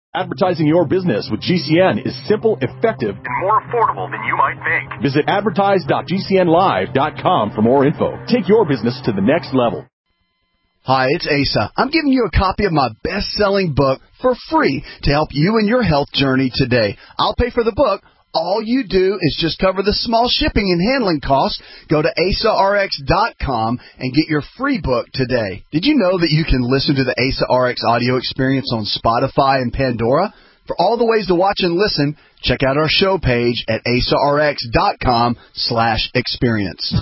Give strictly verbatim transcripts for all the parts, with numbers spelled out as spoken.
Advertising your business with G C N is simple, effective, and more affordable than you might think. Visit advertise dot g c n live dot com for more info. Take your business to the next level. Hi, it's Asa. I'm giving you a copy of my best-selling book for free to help you in your health journey today. I'll pay for the book. All you do is just cover the small shipping and handling costs. Go to asa r x dot com and get your free book today. Did you know that you can listen to the Asa R X audio experience on Spotify and Pandora? For all the ways to watch and listen, check out our show page at asa r x dot com slash experience.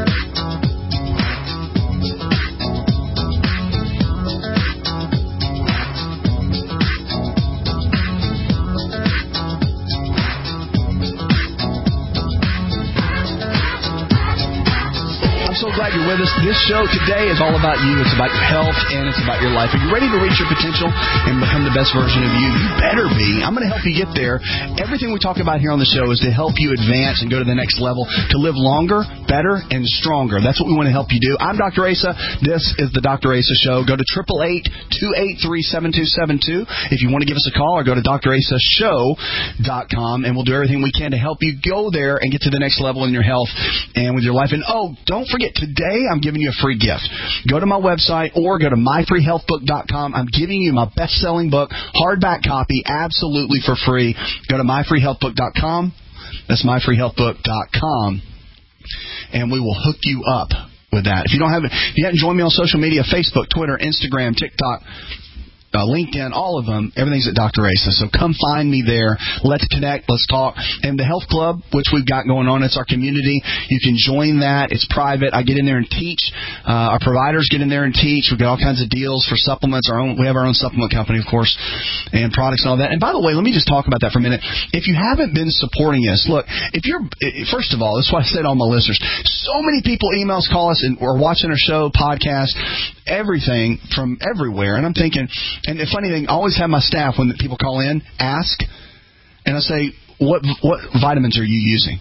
So glad you're with us. This show today is all about you. It's about your health, and it's about your life. Are you ready to reach your potential and become the best version of you? You better be. I'm going to help you get there. Everything we talk about here on the show is to help you advance and go to the next level, to live longer, better, and stronger. That's what we want to help you do. I'm Doctor Asa. This is the Doctor Asa Show. Go to eight eight eight, two eight three, seven two seven two if you want to give us a call, or go to d r asa show dot com, and we'll do everything we can to help you go there and get to the next level in your health and with your life. And, oh, don't forget, today I'm giving you a free gift. Go to my website or go to my free health book dot com. I'm giving you my best-selling book, hardback copy, absolutely for free. Go to my free health book dot com. That's my free health book dot com. And we will hook you up with that. If you don't have it, if you haven't joined me on social media, Facebook, Twitter, Instagram, TikTok, Uh, LinkedIn, all of them, everything's at Doctor Asa. So come find me there. Let's connect. Let's talk. And the Health Club, which we've got going on, it's our community. You can join that. It's private. I get in there and teach. Uh, our providers get in there and teach. We've got all kinds of deals for supplements. Our own, we have our own supplement company, of course, and products and all that. And by the way, let me just talk about that for a minute. If you haven't been supporting us, look, if you're, first of all, that's why I said to all my listeners, so many people emails, call us, and are watching our show, podcast, everything from everywhere. And I'm thinking, and the funny thing, I always have my staff, when people call in, ask, and I say, what what vitamins are you using?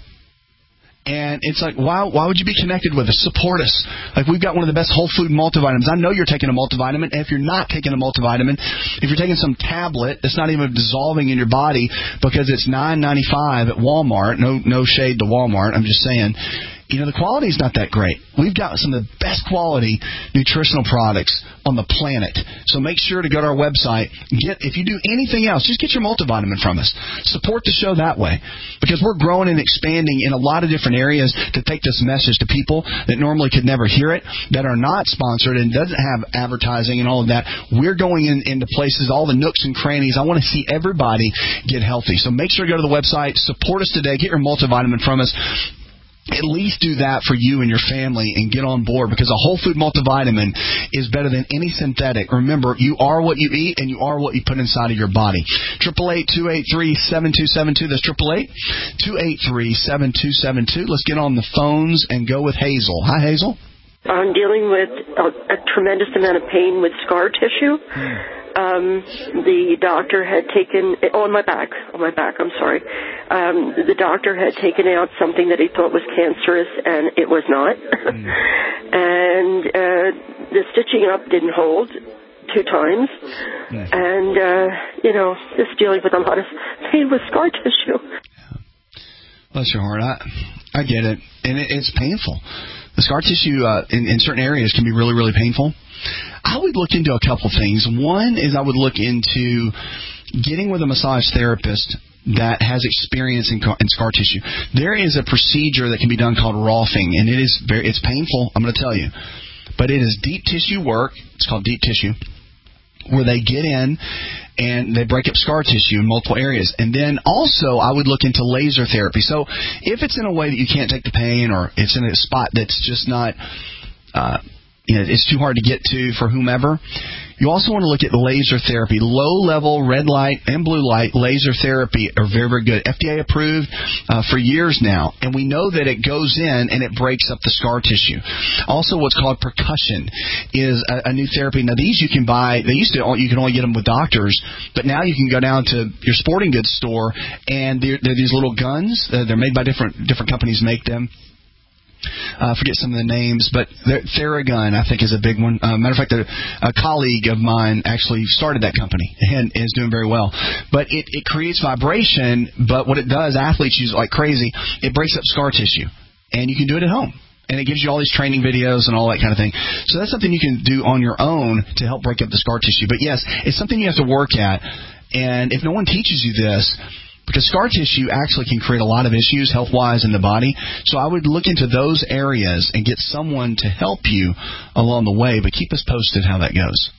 And it's like, why, why would you be connected with us? Support us. Like, we've got one of the best whole food multivitamins. I know you're taking a multivitamin. And if you're not taking a multivitamin, if you're taking some tablet that's not even dissolving in your body because it's nine ninety-five at Walmart, no no shade to Walmart, I'm just saying, you know, the quality is not that great. We've got some of the best quality nutritional products on the planet. So make sure to go to our website. Get, if you do anything else, just get your multivitamin from us. Support the show that way, because we're growing and expanding in a lot of different areas to take this message to people that normally could never hear it, that are not sponsored and doesn't have advertising and all of that. We're going in, into places, all the nooks and crannies. I want to see everybody get healthy. So make sure to go to the website. Support us today. Get your multivitamin from us. At least do that for you and your family and get on board, because a whole food multivitamin is better than any synthetic. Remember, you are what you eat and you are what you put inside of your body. eight eight eight, two eight three, seven two seven two. That's eight eight eight, two eight three, seven two seven two. Let's get on the phones and go with Hazel. Hi, Hazel. I'm dealing with a, a tremendous amount of pain with scar tissue. Um, the doctor had taken, oh, on my back, on my back, I'm sorry. Um, the doctor had taken out something that he thought was cancerous, and it was not. Mm. and uh, the stitching up didn't hold two times. Mm. And, uh, you know, just dealing with a lot of pain with scar tissue. Yeah. Bless your heart. I, I get it. And it, it's painful. The scar tissue uh, in, in certain areas can be really, really painful. I would look into a couple things. One is I would look into getting with a massage therapist that has experience in, in scar tissue. There is a procedure that can be done called rolfing, and it is very, it's painful, I'm going to tell you. But it is deep tissue work. It's called deep tissue, where they get in and they break up scar tissue in multiple areas. And then also I would look into laser therapy. So if it's in a way that you can't take the pain, or it's in a spot that's just not, uh, you know, it's too hard to get to for whomever, you also want to look at laser therapy. Low-level red light and blue light laser therapy are very, very good. F D A approved uh, for years now, and we know that it goes in and it breaks up the scar tissue. Also, what's called percussion is a, a new therapy. Now, these you can buy. They used to you can only get them with doctors, but now you can go down to your sporting goods store, and they're, they're these little guns. Uh, they're made by different different companies make them. Uh, I forget some of the names, but Theragun, I think, is a big one. Uh, matter of fact, a, a colleague of mine actually started that company and is doing very well. But it, it creates vibration, but what it does, athletes use it like crazy, it breaks up scar tissue. And you can do it at home. And it gives you all these training videos and all that kind of thing. So that's something you can do on your own to help break up the scar tissue. But, yes, it's something you have to work at. And if no one teaches you this, because scar tissue actually can create a lot of issues health-wise in the body. So I would look into those areas and get someone to help you along the way. But keep us posted how that goes.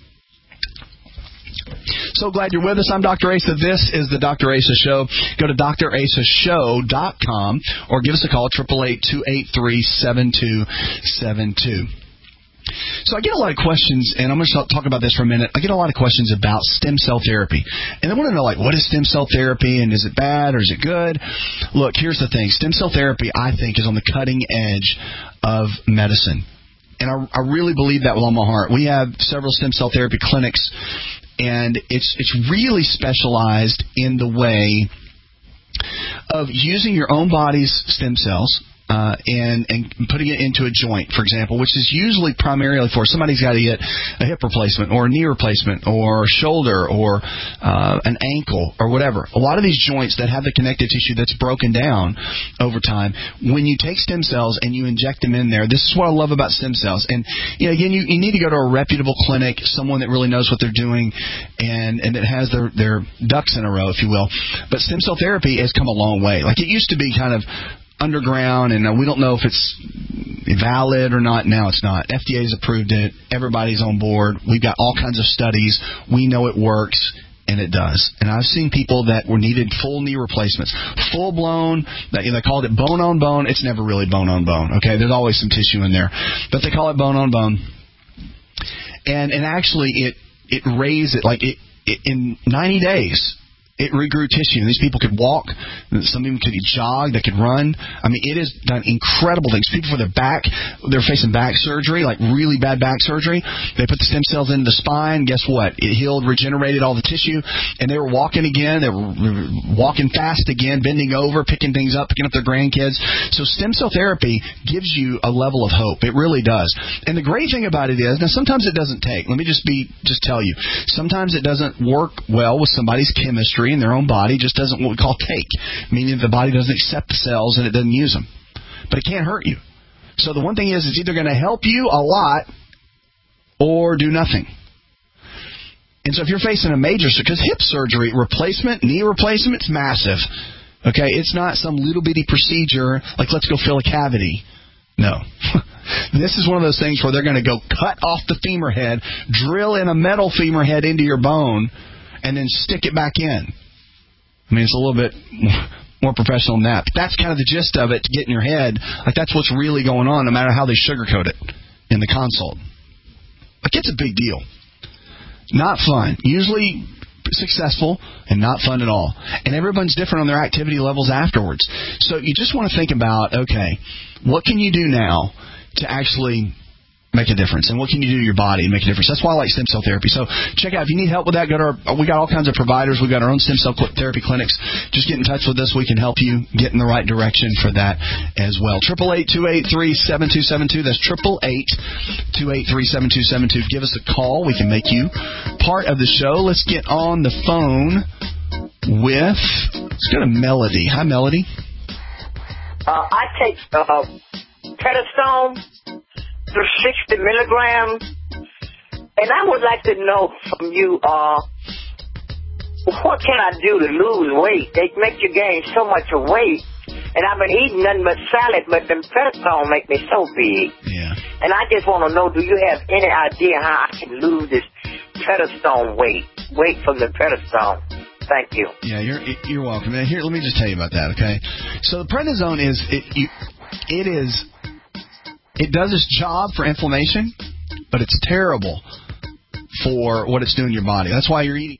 So glad you're with us. I'm Doctor Asa. This is the Doctor Asa Show. Go to D R asa show dot com or give us a call, eight eight eight, two eight three, seven two seven two. So I get a lot of questions, and I'm going to talk about this for a minute. I get a lot of questions about stem cell therapy. And I want to know, like, what is stem cell therapy, and is it bad or is it good? Look, here's the thing. Stem cell therapy, I think, is on the cutting edge of medicine. And I, I really believe that with all my heart. We have several stem cell therapy clinics, and it's it's really specialized in the way of using your own body's stem cells uh, and, and putting it into a joint, for example, which is usually primarily for somebody's got to get a hip replacement or a knee replacement or shoulder or uh, an ankle or whatever. A lot of these joints that have the connective tissue that's broken down over time, when you take stem cells and you inject them in there, this is what I love about stem cells. And, you know, again, you, you need to go to a reputable clinic, someone that really knows what they're doing and, and that has their, their ducks in a row, if you will. But stem cell therapy has come a long way. Like, it used to be kind of underground, and we don't know if it's valid or not. Now it's not. F D A's approved it. Everybody's on board. We've got all kinds of studies. We know it works, and it does. And I've seen people that were needed full knee replacements, full-blown, they called it bone-on-bone. It's never really bone-on-bone, okay? There's always some tissue in there. But they call it bone-on-bone. And and actually, it, it raised it, like, it, it in ninety days, it regrew tissue. And these people could walk. Some of them could jog. They could run. I mean, it has done incredible things. People for their back, they're facing back surgery, like really bad back surgery. They put the stem cells into the spine. Guess what? It healed, regenerated all the tissue, and they were walking again. They were walking fast again, bending over, picking things up, picking up their grandkids. So stem cell therapy gives you a level of hope. It really does. And the great thing about it is, now sometimes it doesn't take. Let me just be, just tell you. Sometimes it doesn't work well with somebody's chemistry in their own body, just doesn't what we call take, meaning the body doesn't accept the cells and it doesn't use them. But it can't hurt you. So the one thing is, it's either going to help you a lot or do nothing. And so if you're facing a major, because hip surgery, replacement, knee replacement, it's massive. Okay, it's not some little bitty procedure like let's go fill a cavity. No. This is one of those things where they're going to go cut off the femur head, drill in a metal femur head into your bone, and then stick it back in. I mean, it's a little bit more professional than that. But that's kind of the gist of it, to get in your head. Like, that's what's really going on, no matter how they sugarcoat it in the consult. Like, it's a big deal. Not fun. Usually successful and not fun at all. And everyone's different on their activity levels afterwards. So you just want to think about, okay, what can you do now to actually make a difference, and what can you do to your body and make a difference? That's why I like stem cell therapy. So check out, if you need help with that, go to our, we got all kinds of providers. We've got our own stem cell therapy clinics. Just get in touch with us. We can help you get in the right direction for that as well. eight eight eight, two eight three, seven two seven two. That's eight eight eight, two eight three, seven two seven two. Give us a call. We can make you part of the show. Let's get on the phone with, let's go to Melody. Hi, Melody. Uh, I take uh, Prednisone for sixty milligrams, and I would like to know from you, uh, what can I do to lose weight? They make you gain so much weight, and I've been eating nothing but salad, but them Prednisone make me so big. Yeah. And I just want to know, do you have any idea how I can lose this Prednisone weight, weight from the Prednisone? Thank you. Yeah, you're you're welcome. Here, let me just tell you about that, okay? So the Prednisone is, it, you, it is... It does its job for inflammation, but it's terrible for what it's doing in your body. That's why you're eating.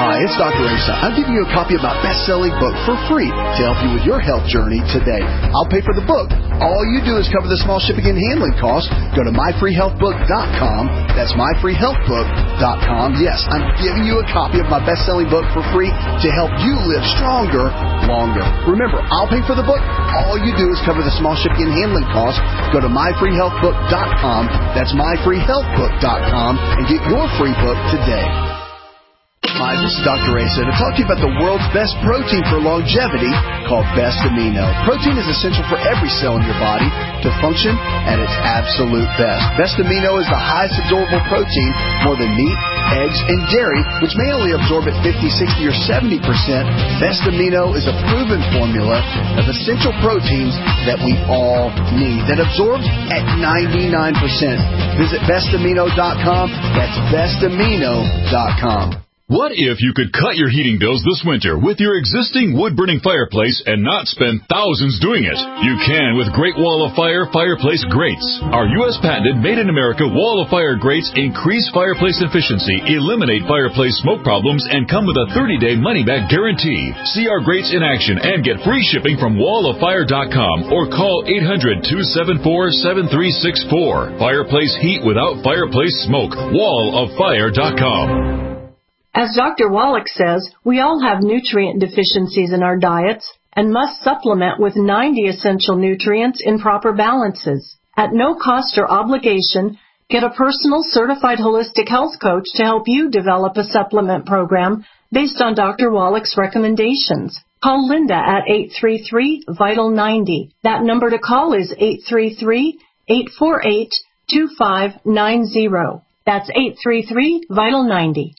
Hi, it's Doctor Asa. I'm giving you a copy of my best-selling book for free to help you with your health journey today. I'll pay for the book. All you do is cover the small shipping and handling costs. Go to my free health book dot com. That's my free health book dot com. Yes, I'm giving you a copy of my best-selling book for free to help you live stronger, longer. Remember, I'll pay for the book. All you do is cover the small shipping and handling costs. Go to my free health book dot com. That's my free health book dot com and get your free book today. Hi, this is Doctor Asa to talk to you about the world's best protein for longevity called Best Amino. Protein is essential for every cell in your body to function at its absolute best. Best Amino is the highest absorbable protein, more than meat, eggs, and dairy, which may only absorb at fifty, sixty, or seventy percent. Best Amino is a proven formula of essential proteins that we all need that absorbs at ninety-nine percent. Visit best amino dot com. That's best amino dot com. What if you could cut your heating bills this winter with your existing wood-burning fireplace and not spend thousands doing it? You can with Great Wall of Fire Fireplace Grates. Our U S patented made-in-America Wall of Fire grates increase fireplace efficiency, eliminate fireplace smoke problems, and come with a thirty-day money-back guarantee. See our grates in action and get free shipping from wall of fire dot com or call eight hundred, two seven four, seven three six four. Fireplace heat without fireplace smoke. wall of fire dot com. As Doctor Wallach says, we all have nutrient deficiencies in our diets and must supplement with ninety essential nutrients in proper balances. At no cost or obligation, get a personal certified holistic health coach to help you develop a supplement program based on Doctor Wallach's recommendations. Call Linda at eight three three, vital ninety. That number to call is eight three three, eight four eight, two five nine zero. That's eight three three, vital ninety.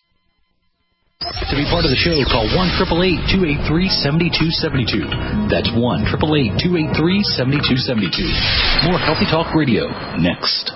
To be part of the show, call one eight eight eight, two eight three, seven two seven two. That's one eight eight eight, two eight three, seven two seven two. More Healthy Talk Radio next.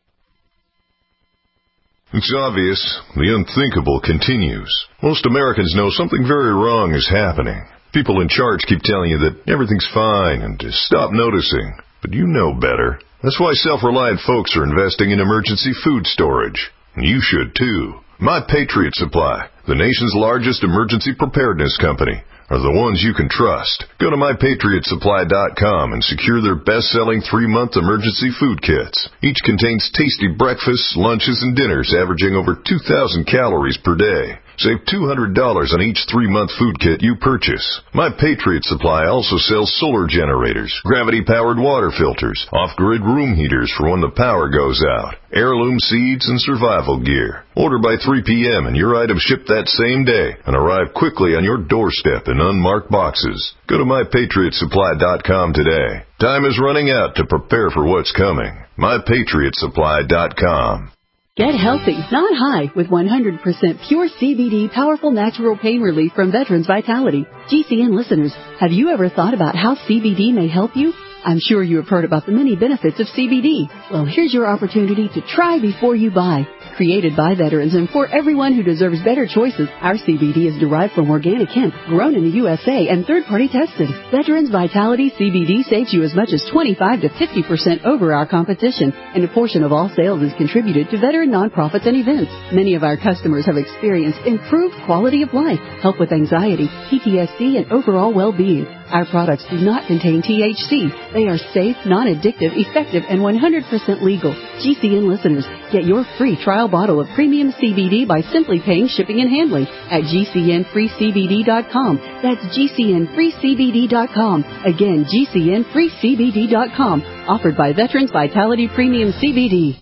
It's obvious. The unthinkable continues. Most Americans know something very wrong is happening. People in charge keep telling you that everything's fine and to stop noticing. But you know better. That's why self-reliant folks are investing in emergency food storage. And you should, too. My Patriot Supply, the nation's largest emergency preparedness company, are the ones you can trust. Go to my patriot supply dot com and secure their best-selling three-month emergency food kits. Each contains tasty breakfasts, lunches, and dinners averaging over two thousand calories per day. Save two hundred dollars on each three-month food kit you purchase. My Patriot Supply also sells solar generators, gravity-powered water filters, off-grid room heaters for when the power goes out, heirloom seeds, and survival gear. Order by three p.m. and your items ship that same day and arrive quickly on your doorstep in unmarked boxes. Go to my patriot supply dot com today. Time is running out to prepare for what's coming. my patriot supply dot com. Get healthy, not high, with one hundred percent pure C B D powerful natural pain relief from Veterans Vitality. G C N listeners, have you ever thought about how C B D may help you? I'm sure you have heard about the many benefits of C B D. Well, here's your opportunity to try before you buy. Created by veterans and for everyone who deserves better choices, our C B D is derived from organic hemp, grown in the U S A and third-party tested. Veterans Vitality C B D saves you as much as twenty-five to fifty percent over our competition, and a portion of all sales is contributed to veteran nonprofits and events. Many of our customers have experienced improved quality of life, help with anxiety, P T S D, and overall well-being. Our products do not contain T H C. They are safe, non-addictive, effective, and one hundred percent legal. G C N listeners, get your free trial bottle of premium C B D by simply paying shipping and handling at G C N free C B D dot com. That's G C N free C B D dot com. Again, G C N free C B D dot com. Offered by Veterans Vitality Premium C B D.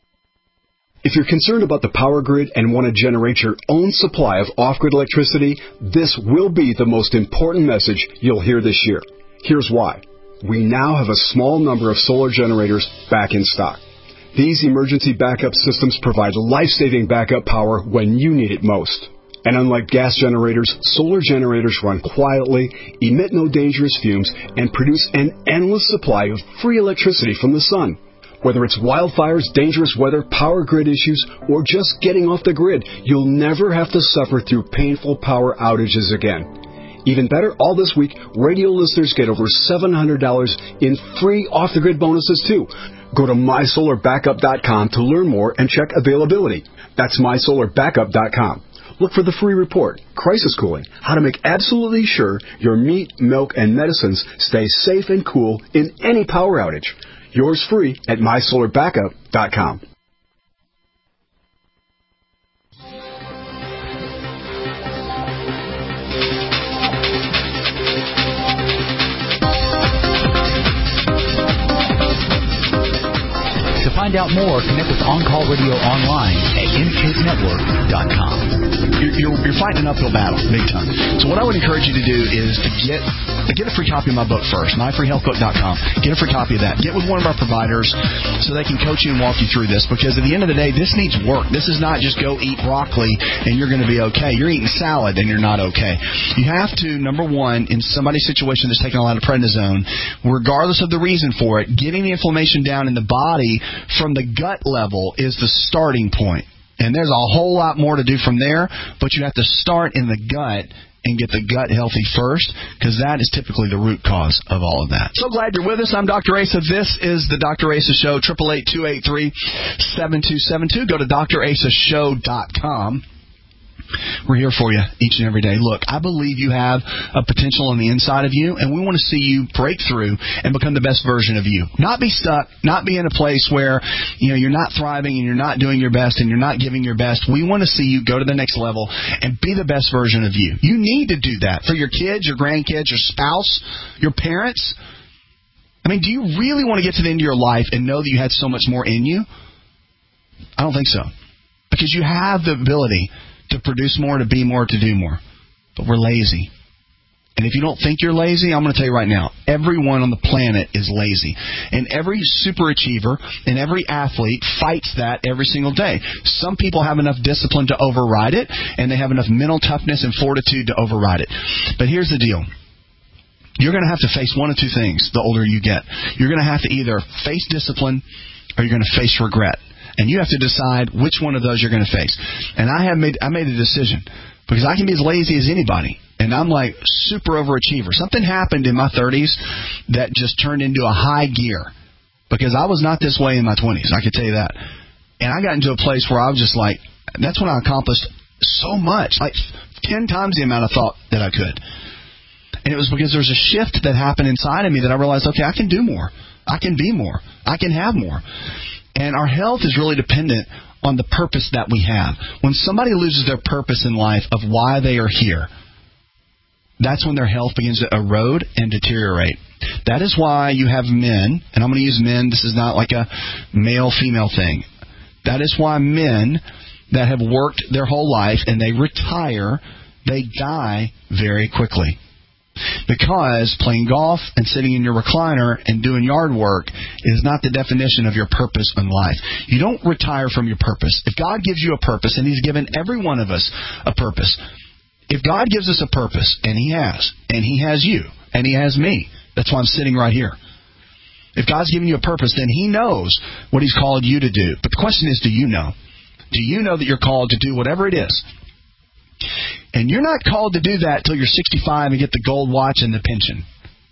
If you're concerned about the power grid and want to generate your own supply of off-grid electricity, this will be the most important message you'll hear this year. Here's why. We now have a small number of solar generators back in stock. These emergency backup systems provide life-saving backup power when you need it most. And unlike gas generators, solar generators run quietly, emit no dangerous fumes, and produce an endless supply of free electricity from the sun. Whether it's wildfires, dangerous weather, power grid issues, or just getting off the grid, you'll never have to suffer through painful power outages again. Even better, all this week, radio listeners get over seven hundred dollars in free off-the-grid bonuses, too. Go to my solar backup dot com to learn more and check availability. That's my solar backup dot com. Look for the free report, Crisis Cooling, how to make absolutely sure your meat, milk, and medicines stay safe and cool in any power outage. Yours free at my solar backup dot com. To find out more, connect with On Call Radio online at n kid network dot com. You're, you're, you're fighting an uphill battle, big time. So what I would encourage you to do is to get get a free copy of my book first, my free health book dot com. Get a free copy of that. Get with one of our providers so they can coach you and walk you through this, because at the end of the day, this needs work. This is not just go eat broccoli and you're going to be okay. You're eating salad and you're not okay. You have to, number one, in somebody's situation that's taking a lot of prednisone, regardless of the reason for it, getting the inflammation down in the body from the gut level is the starting point. And there's a whole lot more to do from there, but you have to start in the gut and get the gut healthy first, because that is typically the root cause of all of that. So glad you're with us. I'm Doctor Asa. This is the Doctor Asa Show, eight eight eight, two eight three, seven two seven two. Go to dr asa show dot com. We're here for you each and every day. Look, I believe you have a potential on the inside of you, and we want to see you break through and become the best version of you. Not be stuck, not be in a place where, you know, you're not thriving and you're not doing your best and you're not giving your best. We want to see you go to the next level and be the best version of you. You need to do that for your kids, your grandkids, your spouse, your parents. I mean, do you really want to get to the end of your life and know that you had so much more in you? I don't think so. Because you have the ability to produce more, to be more, to do more. But we're lazy. And if you don't think you're lazy, I'm going to tell you right now, everyone on the planet is lazy. And every superachiever and every athlete fights that every single day. Some people have enough discipline to override it, and they have enough mental toughness and fortitude to override it. But here's the deal. You're going to have to face one of two things the older you get. You're going to have to either face discipline or you're going to face regret. And you have to decide which one of those you're going to face. And I have made I made a decision, because I can be as lazy as anybody. And I'm like super overachiever. Something happened in my thirties that just turned into a high gear, because I was not this way in my twenties. I could tell you that. And I got into a place where I was just like, that's when I accomplished so much, like ten times the amount I thought that I could. And it was because there's a shift that happened inside of me that I realized, okay, I can do more. I can be more. I can have more. And our health is really dependent on the purpose that we have. When somebody loses their purpose in life of why they are here, that's when their health begins to erode and deteriorate. That is why you have men, and I'm going to use men, this is not like a male-female thing. That is why men that have worked their whole life and they retire, they die very quickly. Because playing golf and sitting in your recliner and doing yard work is not the definition of your purpose in life. You don't retire from your purpose. If God gives you a purpose, and He's given every one of us a purpose. If God gives us a purpose, and He has, and He has you, and He has me, that's why I'm sitting right here. If God's given you a purpose, then He knows what He's called you to do. But the question is, do you know? Do you know that you're called to do whatever it is? And you're not called to do that till you're sixty-five and get the gold watch and the pension.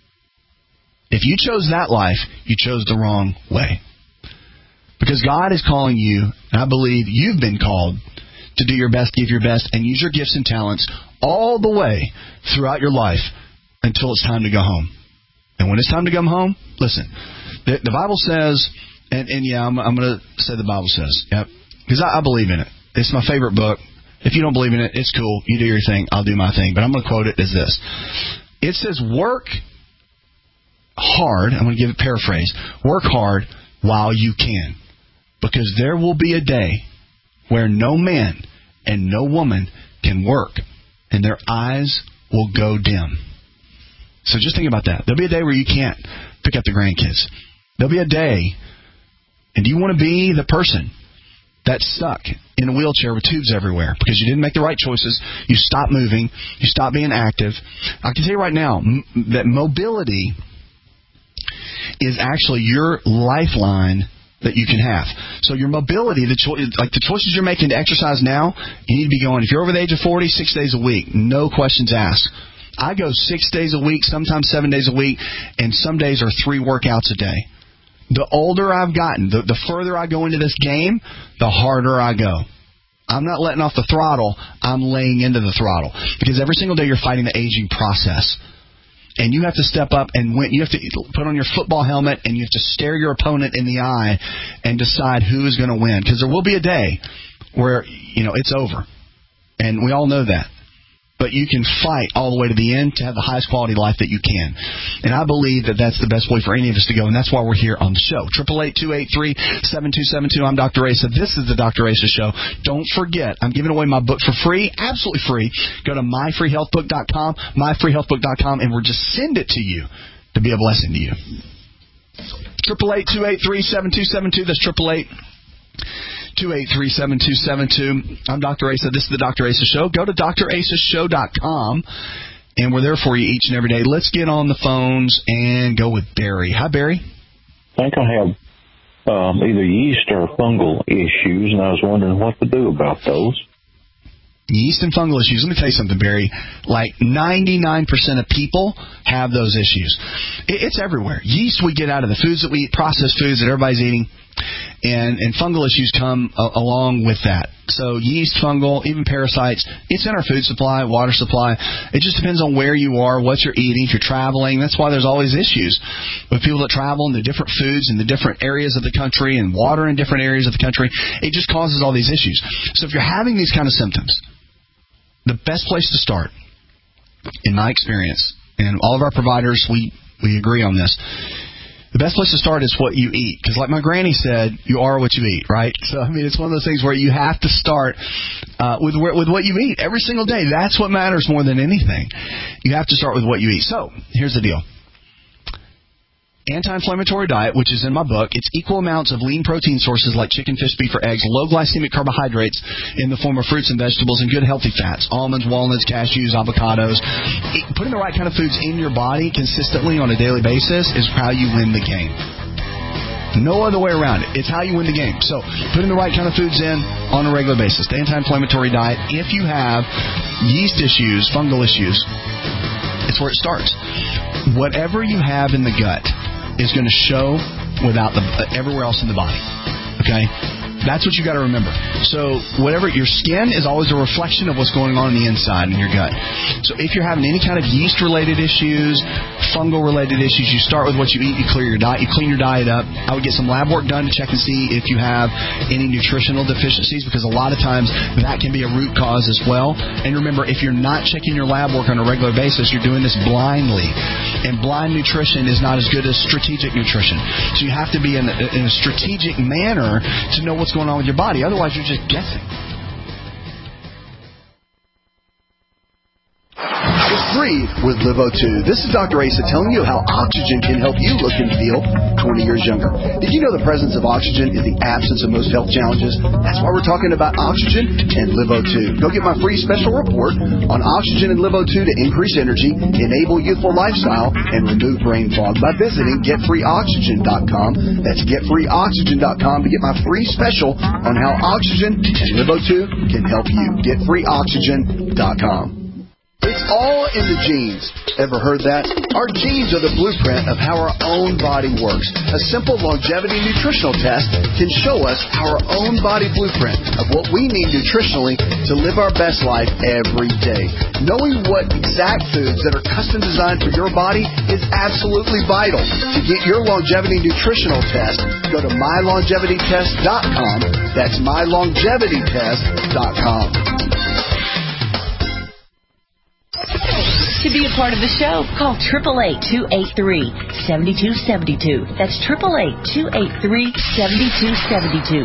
If you chose that life, you chose the wrong way. Because God is calling you, and I believe you've been called to do your best, give your best, and use your gifts and talents all the way throughout your life until it's time to go home. And when it's time to come home, listen, the, the Bible says, and, and yeah, I'm, I'm going to say the Bible says, yep, because I, I believe in it. It's my favorite book. If you don't believe in it, it's cool. You do your thing. I'll do my thing. But I'm going to quote it as this. It says, work hard. I'm going to give it a paraphrase. Work hard while you can. Because there will be a day where no man and no woman can work, and their eyes will go dim. So just think about that. There'll be a day where you can't pick up the grandkids. There'll be a day, and do you want to be the person that's stuck in a wheelchair with tubes everywhere because you didn't make the right choices, you stopped moving, you stopped being active? I can tell you right now m- that mobility is actually your lifeline that you can have. So your mobility, the cho- like the choices you're making to exercise now, you need to be going, if you're over the age of forty, six days a week, no questions asked. I go six days a week, sometimes seven days a week, and some days are three workouts a day. The older I've gotten, the, the further I go into this game, the harder I go. I'm not letting off the throttle. I'm laying into the throttle. Because every single day you're fighting the aging process. And you have to step up and win. You have to put on your football helmet and you have to stare your opponent in the eye and decide who is going to win. Because there will be a day where, you know, it's over. And we all know that. But you can fight all the way to the end to have the highest quality life that you can. And I believe that that's the best way for any of us to go, and that's why we're here on the show. eight eight eight, two eight three, seven two seven two. I'm Doctor Asa. This is the Doctor Asa Show. Don't forget, I'm giving away my book for free, absolutely free. Go to my free health book dot com, my free health book dot com, and we'll just send it to you to be a blessing to you. eight eight eight, two eight three, seven two seven two. That's eight eight eight, two eight three, seven two seven two. I'm Doctor Asa. This is the Doctor Asa Show. Go to dr asa show dot com, and we're there for you each and every day. Let's get on the phones and go with Barry. Hi, Barry. I think I have um, either yeast or fungal issues, and I was wondering what to do about those. Yeast and fungal issues. Let me tell you something, Barry. Like ninety-nine percent of people have those issues. It's everywhere. Yeast we get out of the foods that we eat, processed foods that everybody's eating. And, and fungal issues come a, along with that. So yeast, fungal, even parasites, it's in our food supply, water supply. It just depends on where you are, what you're eating, if you're traveling. That's why there's always issues with people that travel in the different foods in the different areas of the country and water in different areas of the country. It just causes all these issues. So if you're having these kind of symptoms, the best place to start, in my experience, and all of our providers, we, we agree on this, the best place to start is what you eat. Because like my granny said, you are what you eat, right? So, I mean, it's one of those things where you have to start uh, with with what you eat every single day. That's what matters more than anything. You have to start with what you eat. So, here's the deal. Anti-inflammatory diet, which is in my book, it's equal amounts of lean protein sources like chicken, fish, beef, or eggs, low glycemic carbohydrates in the form of fruits and vegetables, and good healthy fats, almonds, walnuts, cashews, avocados. It, putting the right kind of foods in your body consistently on a daily basis is how you win the game. No other way around it. It's how you win the game. So, putting the right kind of foods in on a regular basis. The anti-inflammatory diet, if you have yeast issues, fungal issues, it's where it starts. Whatever you have in the gut is going to show without the uh, everywhere else in the body. Okay? That's what you got to remember. So whatever, your skin is always a reflection of what's going on in the inside in your gut. So if you're having any kind of yeast-related issues, fungal-related issues, you start with what you eat, you clear your diet, you clean your diet up. I would get some lab work done to check and see if you have any nutritional deficiencies, because a lot of times that can be a root cause as well. And remember, if you're not checking your lab work on a regular basis, you're doing this blindly. And blind nutrition is not as good as strategic nutrition. So you have to be in a, in a strategic manner to know what's going on with your body. Otherwise, you're just guessing. Just breathe with Live O two. This is Doctor Asa telling you how oxygen can help you look and feel twenty years younger. Did you know the presence of oxygen is the absence of most health challenges? That's why we're talking about oxygen and Live O two. Go get my free special report on oxygen and Live O two to increase energy, enable youthful lifestyle, and remove brain fog by visiting get free oxygen dot com. That's get free oxygen dot com to get my free special on how oxygen and Live O two can help you. get free oxygen dot com. It's all in the genes. Ever heard that? Our genes are the blueprint of how our own body works. A simple longevity nutritional test can show us our own body blueprint of what we need nutritionally to live our best life every day. Knowing what exact foods that are custom designed for your body is absolutely vital. To get your longevity nutritional test, go to my longevity test dot com. That's my longevity test dot com. To be a part of the show, call eight eight eight, two eight three, seven two seven two. That's eight eight eight, two eight three, seven two seven two.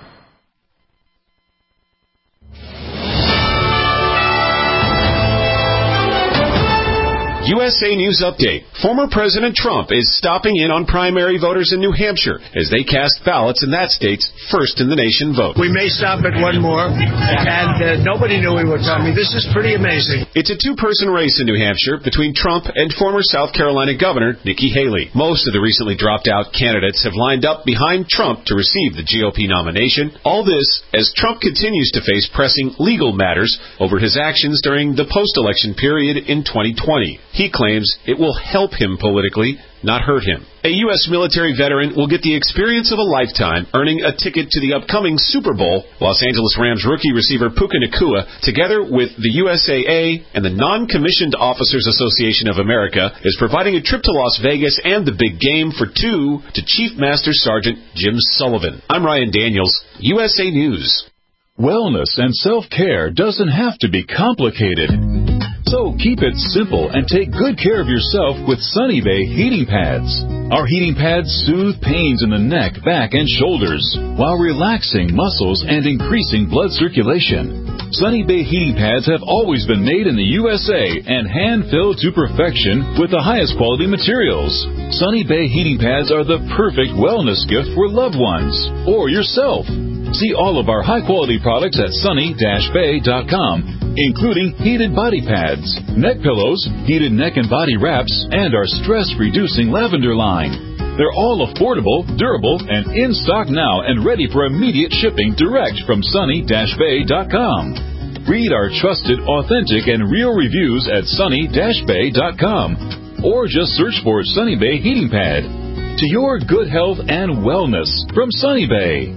U S A News Update. Former President Trump is stopping in on primary voters in New Hampshire as they cast ballots in that state's first in the nation vote. We may stop at one more, and uh, nobody knew we were coming. This is pretty amazing. It's a two-person race in New Hampshire between Trump and former South Carolina Governor Nikki Haley. Most of the recently dropped-out candidates have lined up behind Trump to receive the G O P nomination. All this as Trump continues to face pressing legal matters over his actions during the post-election period in twenty twenty. He claims it will help him politically, not hurt him. A U S military veteran will get the experience of a lifetime, earning a ticket to the upcoming Super Bowl. Los Angeles Rams rookie receiver Puka Nacua, together with the U S A A and the Non-Commissioned Officers Association of America, is providing a trip to Las Vegas and the big game for two to Chief Master Sergeant Jim Sullivan. I'm Ryan Daniels, U S A News. Wellness and self-care doesn't have to be complicated. So keep it simple and take good care of yourself with Sunny Bay heating pads. Our heating pads soothe pains in the neck, back, and shoulders while relaxing muscles and increasing blood circulation. Sunny Bay heating pads have always been made in the U S A and hand-filled to perfection with the highest quality materials. Sunny Bay heating pads are the perfect wellness gift for loved ones or yourself. See all of our high-quality products at sunny dash bay dot com, including heated body pads, neck pillows, heated neck and body wraps, and our stress-reducing lavender line. They're all affordable, durable, and in stock now and ready for immediate shipping direct from sunny dash bay dot com. Read our trusted, authentic, and real reviews at sunny dash bay dot com, or just search for Sunny Bay Heating Pad. To your good health and wellness from Sunny Bay.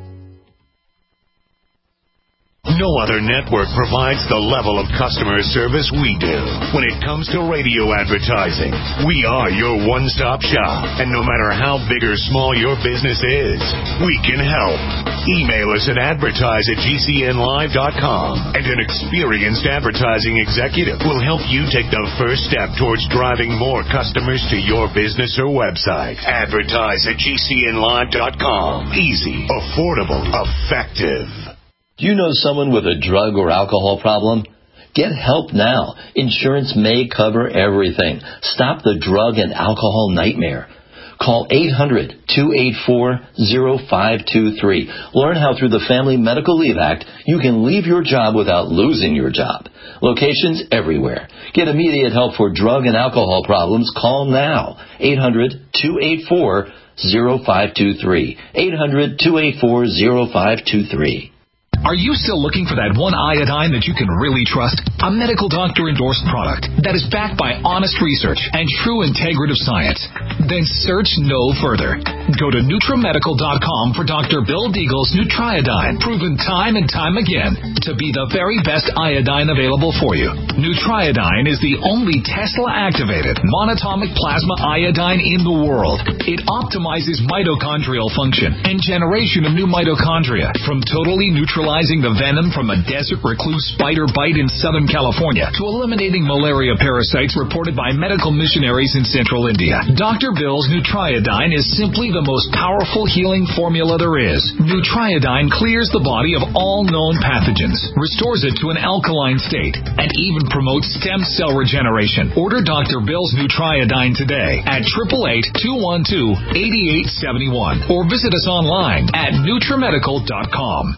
No other network provides the level of customer service we do. When it comes to radio advertising, we are your one-stop shop. And no matter how big or small your business is, we can help. Email us at advertise at G C N live dot com, and an experienced advertising executive will help you take the first step towards driving more customers to your business or website. Advertise at G C N live dot com. Easy, affordable, effective. Do you know someone with a drug or alcohol problem? Get help now. Insurance may cover everything. Stop the drug and alcohol nightmare. Call eight hundred, two eight four, zero five two three. Learn how through the Family Medical Leave Act you can leave your job without losing your job. Locations everywhere. Get immediate help for drug and alcohol problems. Call now. eight hundred, two eight four, zero five two three. eight hundred, two eight four, zero five two three. Are you still looking for that one iodine that you can really trust? A medical doctor-endorsed product that is backed by honest research and true integrative science? Then search no further. Go to Nutramedical dot com for Doctor Bill Deagle's Nutriodine, proven time and time again to be the very best iodine available for you. Nutriodine is the only Tesla-activated monatomic plasma iodine in the world. It optimizes mitochondrial function and generation of new mitochondria from totally neutralizing the venom from a desert recluse spider bite in Southern California to eliminating malaria parasites reported by medical missionaries in central India. Doctor Bill's Nutriodine is simply the most powerful healing formula there is. Nutriodine clears the body of all known pathogens, restores it to an alkaline state, and even promotes stem cell regeneration. Order Doctor Bill's Nutriodine today at eight eight eight, two one two, eight eight seven one or visit us online at Nutramedical dot com.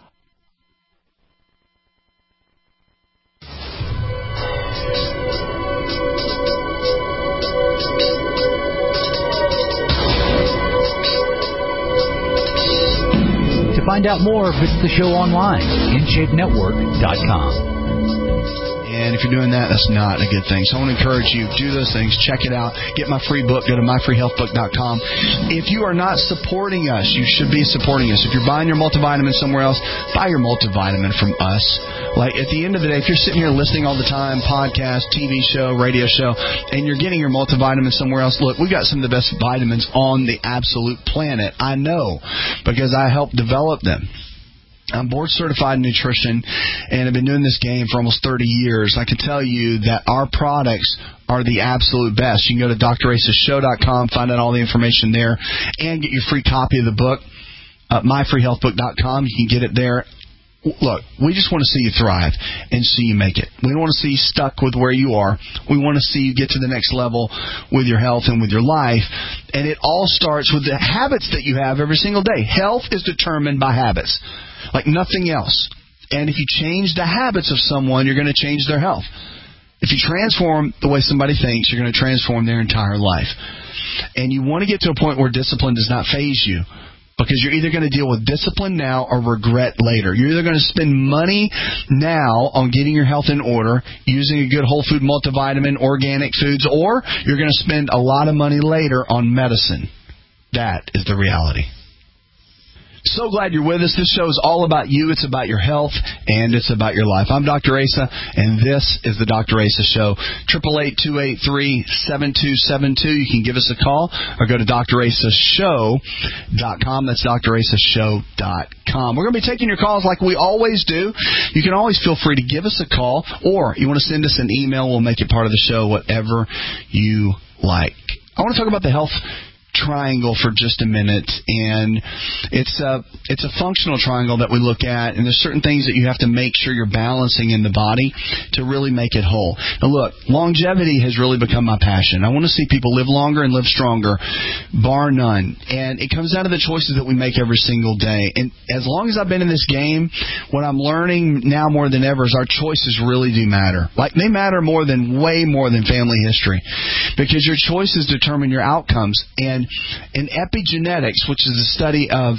To find out more, visit the show online, in shape network dot com. And if you're doing that, that's not a good thing. So I want to encourage you, do those things. Check it out. Get my free book. Go to my free health book dot com. If you are not supporting us, you should be supporting us. If you're buying your multivitamin somewhere else, buy your multivitamin from us. Like, at the end of the day, if you're sitting here listening all the time, podcast, T V show, radio show, and you're getting your multivitamin somewhere else, look, we've got some of the best vitamins on the absolute planet. I know, because I helped develop them. I'm board certified in nutrition, and I've been doing this game for almost thirty years. I can tell you that our products are the absolute best. You can go to D R aces show dot com, find out all the information there, and get your free copy of the book, uh, my free health book dot com. You can get it there. Look, we just want to see you thrive and see you make it. We don't want to see you stuck with where you are. We want to see you get to the next level with your health and with your life. And it all starts with the habits that you have every single day. Health is determined by habits, like nothing else. And if you change the habits of someone, you're going to change their health. If you transform the way somebody thinks, you're going to transform their entire life. And you want to get to a point where discipline does not faze you. Because you're either going to deal with discipline now or regret later. You're either going to spend money now on getting your health in order, using a good whole food multivitamin, organic foods, or you're going to spend a lot of money later on medicine. That is the reality. So glad you're with us. This show is all about you. It's about your health, and it's about your life. I'm Doctor Asa, and this is the Doctor Asa Show. eight eight eight, two eight three, seven two seven two. You can give us a call or go to D R asa show dot com. That's D R asa show dot com. We're going to be taking your calls like we always do. You can always feel free to give us a call, or you want to send us an email. We'll make it part of the show, whatever you like. I want to talk about the health triangle for just a minute, and it's a it's a functional triangle that we look at, and there's certain things that you have to make sure you're balancing in the body to really make it whole. Now look, longevity has really become my passion. I want to see people live longer and live stronger, bar none, and it comes down to the choices that we make every single day. And as long as I've been in this game, what I'm learning now more than ever is our choices really do matter. Like, they matter more than way more than family history, because your choices determine your outcomes. And in epigenetics, which is a study of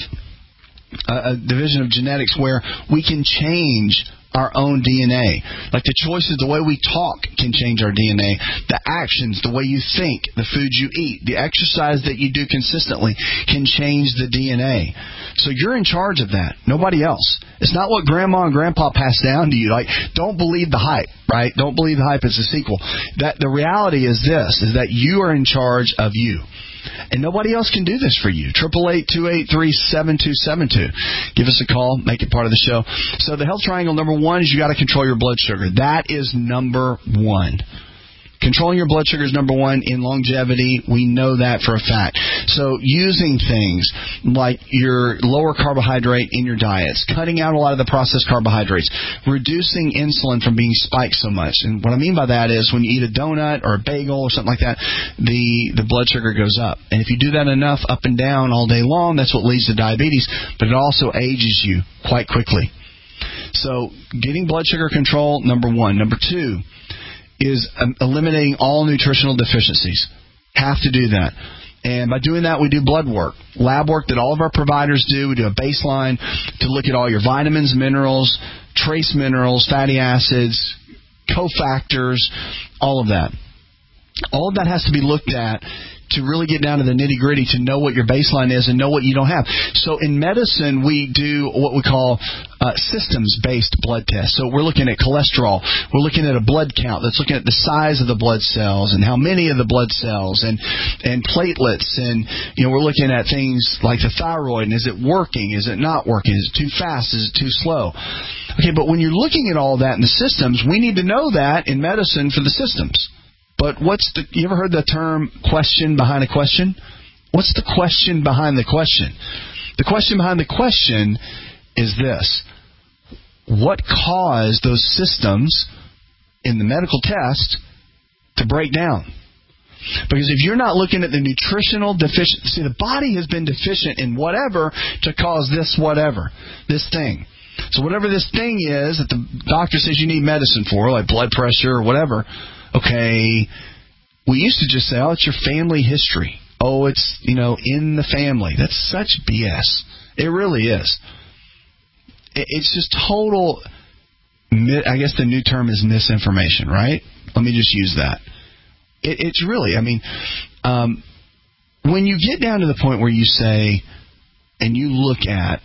a division of genetics where we can change our own D N A. Like, the choices, the way we talk can change our D N A. The actions, the way you think, the foods you eat, the exercise that you do consistently can change the D N A. So you're in charge of that. Nobody else. It's not what Grandma and Grandpa passed down to you. Like, don't believe the hype, right? Don't believe the hype is a sequel. That the reality is this, is that you are in charge of you. And nobody else can do this for you. eight eight eight, two eight three, seven two seven two. Give us a call. Make it part of the show. So the health triangle, number one, is you got to control your blood sugar. That is number one. Controlling your blood sugar is number one in longevity. We know that for a fact. So using things like your lower carbohydrate in your diets, cutting out a lot of the processed carbohydrates, reducing insulin from being spiked so much. And what I mean by that is when you eat a donut or a bagel or something like that, the, the blood sugar goes up. And if you do that enough up and down all day long, that's what leads to diabetes. But it also ages you quite quickly. So getting blood sugar control, number one. Number two is eliminating all nutritional deficiencies. Have to do that. And by doing that, we do blood work, lab work that all of our providers do. We do a baseline to look at all your vitamins, minerals, trace minerals, fatty acids, cofactors, all of that. All of that has to be looked at to really get down to the nitty-gritty, to know what your baseline is and know what you don't have. So in medicine, we do what we call uh, systems-based blood tests. So we're looking at cholesterol. We're looking at a blood count that's looking at the size of the blood cells and how many of the blood cells and and platelets. And, you know, we're looking at things like the thyroid. And is it working? Is it not working? Is it too fast? Is it too slow? Okay, but when you're looking at all that in the systems, we need to know that in medicine for the systems. But what's the, you ever heard the term question behind a question? What's the question behind the question? The question behind the question is this. What caused those systems in the medical test to break down? Because if you're not looking at the nutritional deficiency, see, the body has been deficient in whatever to cause this whatever, this thing. So whatever this thing is that the doctor says you need medicine for, like blood pressure or whatever, okay, we used to just say, oh, it's your family history. Oh, it's, you know, in the family. That's such B S. It really is. It's just total, I guess the new term is misinformation, right? Let me just use that. It, it's really, I mean, um, when you get down to the point where you say, and you look at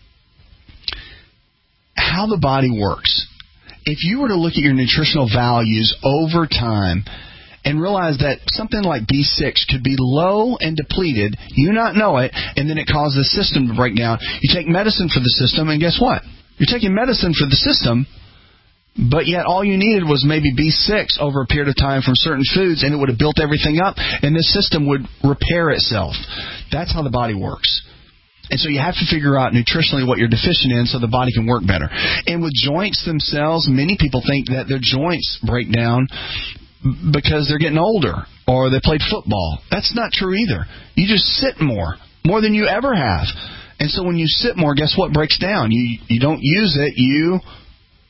how the body works, if you were to look at your nutritional values over time and realize that something like B six could be low and depleted, you not know it, and then it causes the system to break down. You take medicine for the system, and guess what? You're taking medicine for the system, but yet all you needed was maybe B six over a period of time from certain foods, and it would have built everything up, and this system would repair itself. That's how the body works. And so you have to figure out nutritionally what you're deficient in so the body can work better. And with joints themselves, many people think that their joints break down because they're getting older or they played football. That's not true either. You just sit more, more than you ever have. And so when you sit more, guess what breaks down? You you don't use it, you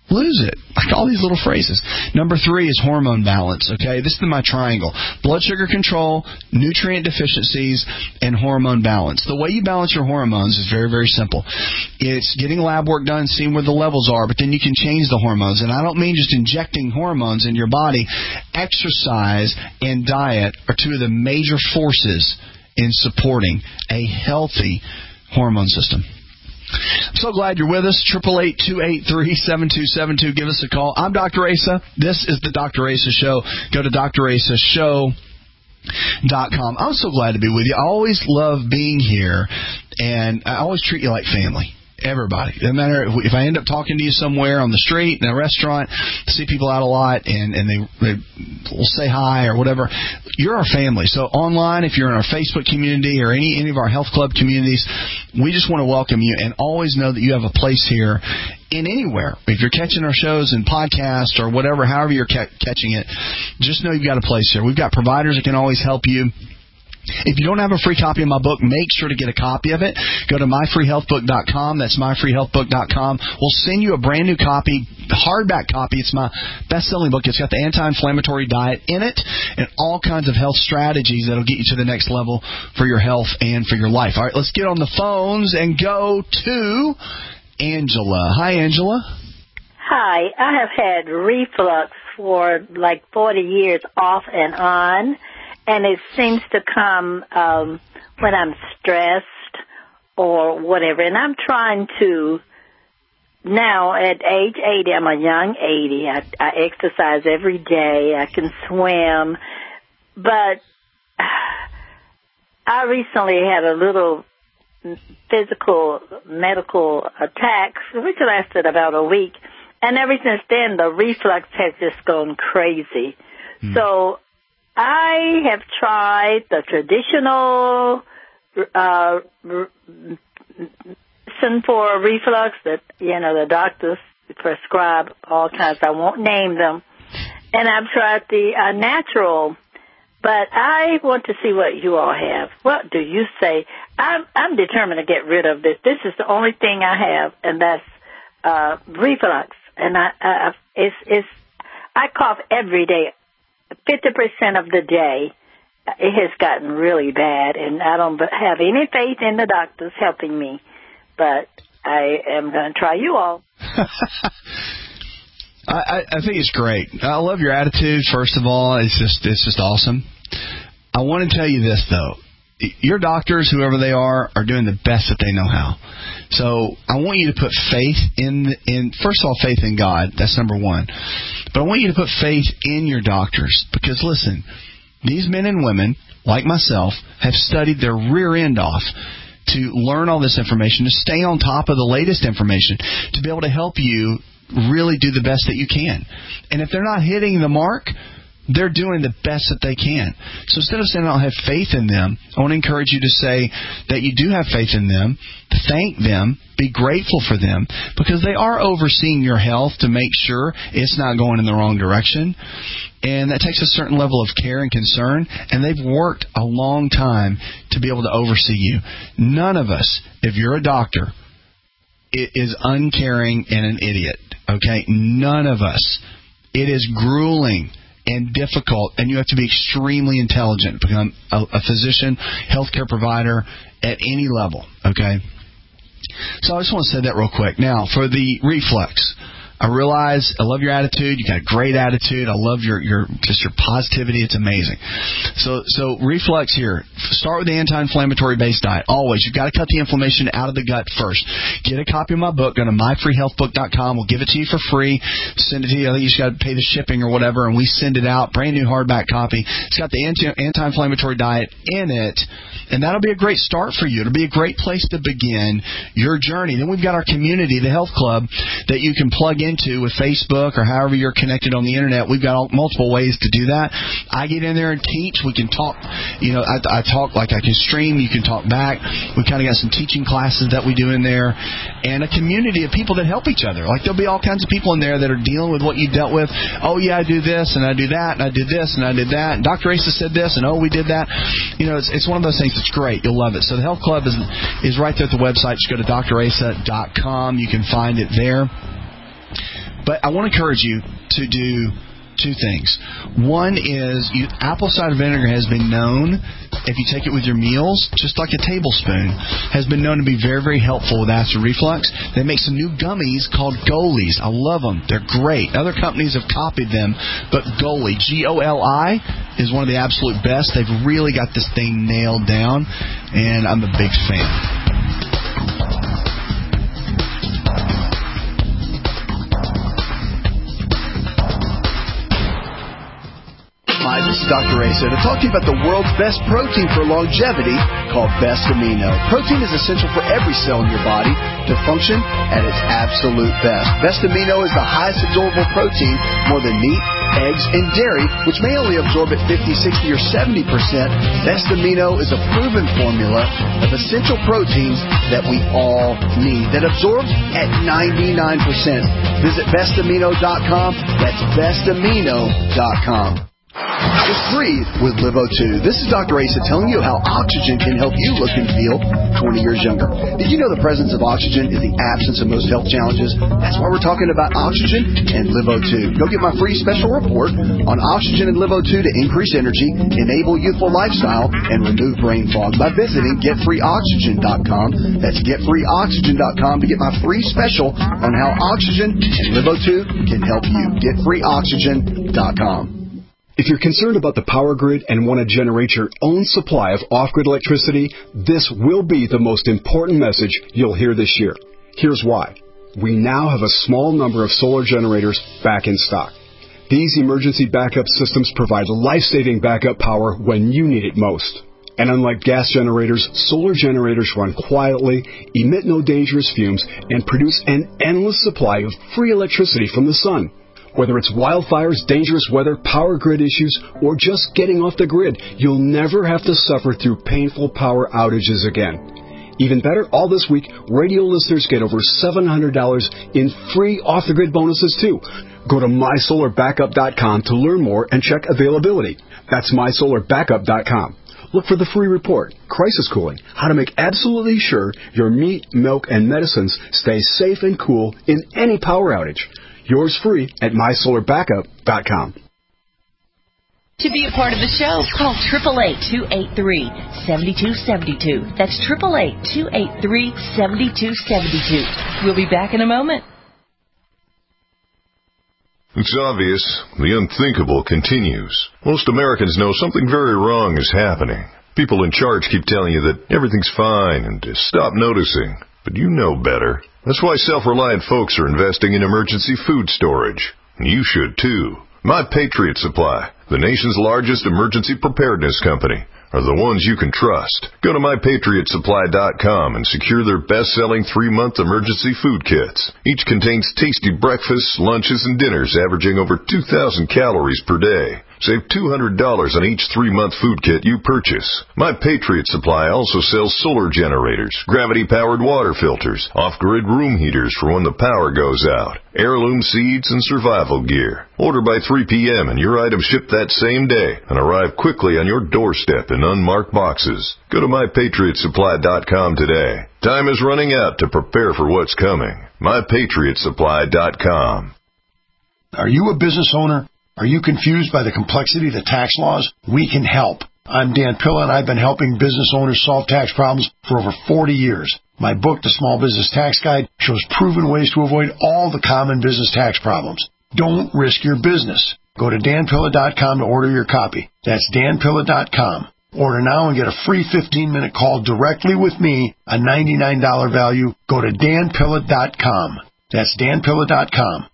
Lose it. Like all these little phrases. Number three is hormone balance, okay? This is my triangle. Blood sugar control, nutrient deficiencies, and hormone balance. The way you balance your hormones is very, very simple. It's getting lab work done, seeing where the levels are, but then you can change the hormones. And I don't mean just injecting hormones in your body. Exercise and diet are two of the major forces in supporting a healthy hormone system. I'm so glad you're with us. eight eight eight, two eight three, seven two seven two. Give us a call. I'm Doctor Asa. This is the Doctor Asa Show. Go to D R asa show dot com. I'm so glad to be with you. I always love being here, and I always treat you like family. Everybody. Doesn't matter if I end up talking to you somewhere on the street, in a restaurant, see people out a lot, and, and they, they will say hi or whatever. You're our family. So online, if you're in our Facebook community or any, any of our health club communities, we just want to welcome you and always know that you have a place here in anywhere. If you're catching our shows in podcast or whatever, however you're ca- catching it, just know you've got a place here. We've got providers that can always help you. If you don't have a free copy of my book, make sure to get a copy of it. Go to my free health book dot com. That's my free health book dot com. We'll send you a brand new copy, hardback copy. It's my best-selling book. It's got the anti-inflammatory diet in it and all kinds of health strategies that'll get you to the next level for your health and for your life. All right, let's get on the phones and go to Angela. Hi, Angela. Hi. I have had reflux for like forty years off and on. And it seems to come um, when I'm stressed or whatever. And I'm trying to, now at age eighty, I'm a young eighty. I, I exercise every day. I can swim. But I recently had a little physical medical attack, which lasted about a week. And ever since then, the reflux has just gone crazy. Mm. So I have tried the traditional uh, medicine for reflux that, you know, the doctors prescribe all kinds. I won't name them. And I've tried the uh, natural, but I want to see what you all have. What do you say? I'm, I'm determined to get rid of this. This is the only thing I have, and that's uh, reflux. And I, I, it's, it's, I cough every day. fifty percent of the day, it has gotten really bad, and I don't have any faith in the doctors helping me, but I am going to try you all. I, I think it's great. I love your attitude, first of all. It's just it's just awesome. I want to tell you this, though. Your doctors, whoever they are, are doing the best that they know how. So I want you to put faith in, in first of all, faith in God. That's number one. But I want you to put faith in your doctors. Because, listen, these men and women, like myself, have studied their rear end off to learn all this information, to stay on top of the latest information, to be able to help you really do the best that you can. And if they're not hitting the mark, they're doing the best that they can. So instead of saying I don't have faith in them, I want to encourage you to say that you do have faith in them, thank them, be grateful for them, because they are overseeing your health to make sure it's not going in the wrong direction. And that takes a certain level of care and concern, and they've worked a long time to be able to oversee you. None of us, if you're a doctor, is uncaring and an idiot. Okay? None of us. It is grueling and difficult, and you have to be extremely intelligent to become a, a physician, healthcare provider at any level, okay? So I just want to say that real quick. Now, for the reflux, I realize I love your attitude. You got a great attitude. I love your, your just your positivity. It's amazing. So so reflux here. Start with the anti-inflammatory based diet. Always. You've got to cut the inflammation out of the gut first. Get a copy of my book. Go to my free health book dot com. We'll give it to you for free. Send it to you. I think you just got to pay the shipping or whatever, and we send it out. Brand new hardback copy. It's got the anti- anti-inflammatory diet in it, and that'll be a great start for you. It'll be a great place to begin your journey. Then we've got our community, the Health Club, that you can plug in into with Facebook or however you're connected on the internet. We've got all, multiple ways to do that. I get in there and teach. We can talk, you know, I, I talk like I can stream. You can talk back. We kind of got some teaching classes that we do in there, and a community of people that help each other. Like there'll be all kinds of people in there that are dealing with what you dealt with. Oh yeah, I do this and I do that and I did this and I did that. And Doctor Asa said this and oh we did that. You know, it's, it's one of those things that's great. You'll love it. So the Health Club is is right there at the website. Just go to D R asa dot com. You can find it there. But I want to encourage you to do two things. One is you, apple cider vinegar has been known, if you take it with your meals, just like a tablespoon, has been known to be very, very helpful with acid reflux. They make some new gummies called Golies. I love them. They're great. Other companies have copied them, but Goli, G O L I, is one of the absolute best. They've really got this thing nailed down, and I'm a big fan. Hi, this is Doctor Asa to talk to you about the world's best protein for longevity called Best Amino. Protein is essential for every cell in your body to function at its absolute best. Best Amino is the highest absorbable protein, more than meat, eggs, and dairy, which may only absorb at fifty, sixty, or seventy percent. Best Amino is a proven formula of essential proteins that we all need that absorbs at ninety-nine percent. Visit best amino dot com. That's best amino dot com. Just breathe with Live O two. This is Doctor Asa telling you how oxygen can help you look and feel twenty years younger. Did you know the presence of oxygen is the absence of most health challenges? That's why we're talking about oxygen and Live O two. Go get my free special report on oxygen and Live O two to increase energy, enable youthful lifestyle, and remove brain fog by visiting get free oxygen dot com. That's get free oxygen dot com to get my free special on how oxygen and Live O two can help you. get free oxygen dot com. If you're concerned about the power grid and want to generate your own supply of off-grid electricity, this will be the most important message you'll hear this year. Here's why. We now have a small number of solar generators back in stock. These emergency backup systems provide life-saving backup power when you need it most. And unlike gas generators, solar generators run quietly, emit no dangerous fumes, and produce an endless supply of free electricity from the sun. Whether it's wildfires, dangerous weather, power grid issues, or just getting off the grid, you'll never have to suffer through painful power outages again. Even better, all this week, radio listeners get over seven hundred dollars in free off-the-grid bonuses, too. Go to my solar backup dot com to learn more and check availability. That's my solar backup dot com. Look for the free report, Crisis Cooling, how to make absolutely sure your meat, milk, and medicines stay safe and cool in any power outage. Yours free at my solar backup dot com. To be a part of the show, call eight eight eight, two eight three, seven two seven two. That's eight eight eight, two eight three, seven two seven two. We'll be back in a moment. It's obvious. The unthinkable continues. Most Americans know something very wrong is happening. People in charge keep telling you that everything's fine and to stop noticing. But you know better. That's why self-reliant folks are investing in emergency food storage. And you should, too. My Patriot Supply, the nation's largest emergency preparedness company, are the ones you can trust. Go to my patriot supply dot com and secure their best-selling three-month emergency food kits. Each contains tasty breakfasts, lunches, and dinners averaging over two thousand calories per day. Save two hundred dollars on each three-month food kit you purchase. My Patriot Supply also sells solar generators, gravity-powered water filters, off-grid room heaters for when the power goes out, heirloom seeds, and survival gear. Order by three p.m. and your items ship that same day and arrive quickly on your doorstep in unmarked boxes. Go to my patriot supply dot com today. Time is running out to prepare for what's coming. my patriot supply dot com. Are you a business owner? Are you confused by the complexity of the tax laws? We can help. I'm Dan Pilla, and I've been helping business owners solve tax problems for over forty years. My book, The Small Business Tax Guide, shows proven ways to avoid all the common business tax problems. Don't risk your business. Go to dan pilla dot com to order your copy. That's dan pilla dot com. Order now and get a free fifteen-minute call directly with me, a ninety-nine dollars value. Go to dan pilla dot com. That's dan pilla dot com.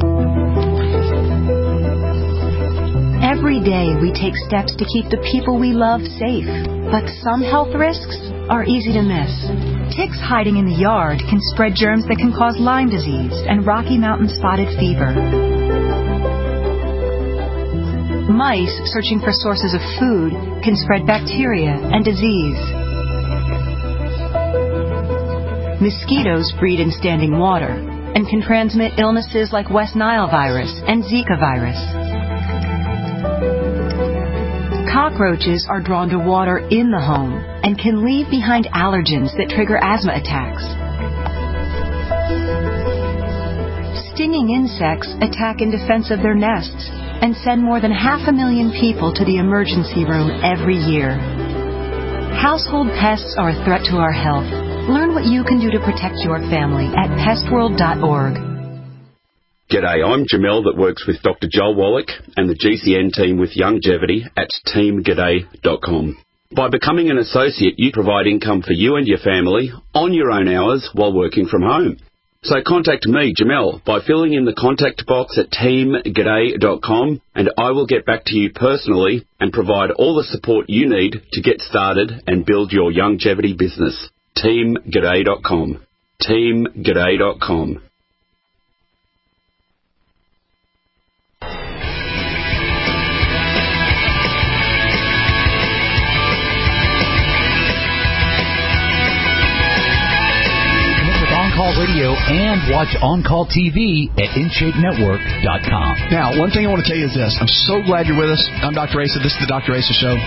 Every day we take steps to keep the people we love safe, but some health risks are easy to miss. Ticks hiding in the yard can spread germs that can cause Lyme disease and Rocky Mountain spotted fever. Mice searching for sources of food can spread bacteria and disease. Mosquitoes breed in standing water and can transmit illnesses like West Nile virus and Zika virus. Cockroaches are drawn to water in the home and can leave behind allergens that trigger asthma attacks. stinging insects attack in defense of their nests and send more than half a million people to the emergency room every year. Household pests are a threat to our health. Learn what you can do to protect your family at pest world dot org. G'day, I'm Jamel that works with Doctor Joel Wallach and the G C N team with Longevity at team g'day dot com. By becoming an associate, you provide income for you and your family on your own hours while working from home. So contact me, Jamel, by filling in the contact box at team g'day dot com, and I will get back to you personally and provide all the support you need to get started and build your longevity business. team g'day dot com. team g'day dot com. On-Call Radio and watch On-Call T V at in shape network dot com. Now, one thing I want to tell you is this. I'm so glad you're with us. I'm Doctor Asa. This is the Doctor Asa Show.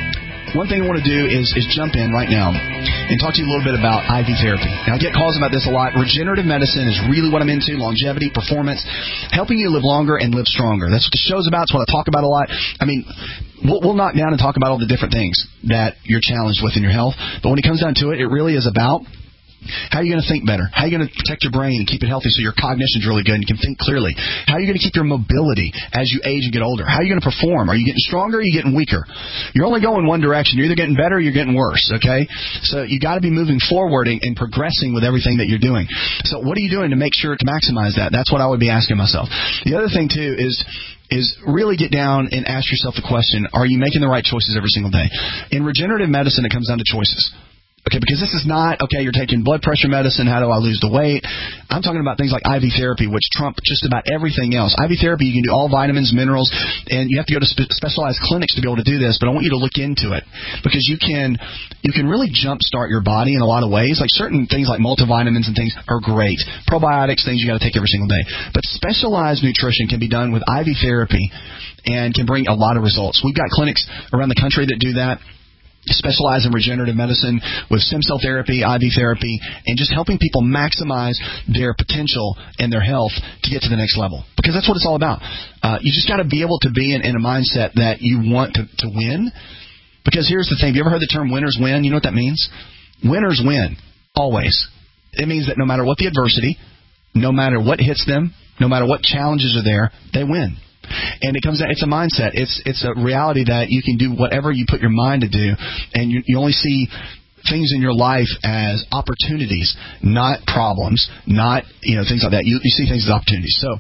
One thing I want to do is, is jump in right now and talk to you a little bit about I V therapy. Now, I get calls about this a lot. Regenerative medicine is really what I'm into, longevity, performance, helping you live longer and live stronger. That's what the show's about. It's what I talk about a lot. I mean, we'll, we'll knock down and talk about all the different things that you're challenged with in your health. But when it comes down to it, it really is about how are you going to think better? How are you going to protect your brain and keep it healthy so your cognition's really good and you can think clearly? How are you going to keep your mobility as you age and get older? How are you going to perform? Are you getting stronger or are you getting weaker? You're only going one direction. You're either getting better or you're getting worse, okay? So you got to be moving forward and, and progressing with everything that you're doing. So what are you doing to make sure to maximize that? That's what I would be asking myself. The other thing, too, is is really get down and ask yourself the question, are you making the right choices every single day? In regenerative medicine, it comes down to choices. Okay, because this is not, okay, you're taking blood pressure medicine, how do I lose the weight? I'm talking about things like I V therapy, which trump just about everything else. I V therapy, you can do all vitamins, minerals, and you have to go to spe- specialized clinics to be able to do this, but I want you to look into it because you can you can really jumpstart your body in a lot of ways. Like certain things like multivitamins and things are great. Probiotics, things you got to take every single day. But specialized nutrition can be done with I V therapy and can bring a lot of results. We've got clinics around the country that do that. Specialize in regenerative medicine with stem cell therapy, I V therapy, and just helping people maximize their potential and their health to get to the next level. Because that's what it's all about. Uh, you just got to be able to be in, in a mindset that you want to, to win. Because here's the thing. Have you ever heard the term winners win? You know what that means? Winners win. Always. It means that no matter what the adversity, no matter what hits them, no matter what challenges are there, they win. And it comes down, it's a mindset. It's it's a reality that you can do whatever you put your mind to do, and you, you only see things in your life as opportunities, not problems, not you know things like that. You, you see things as opportunities. So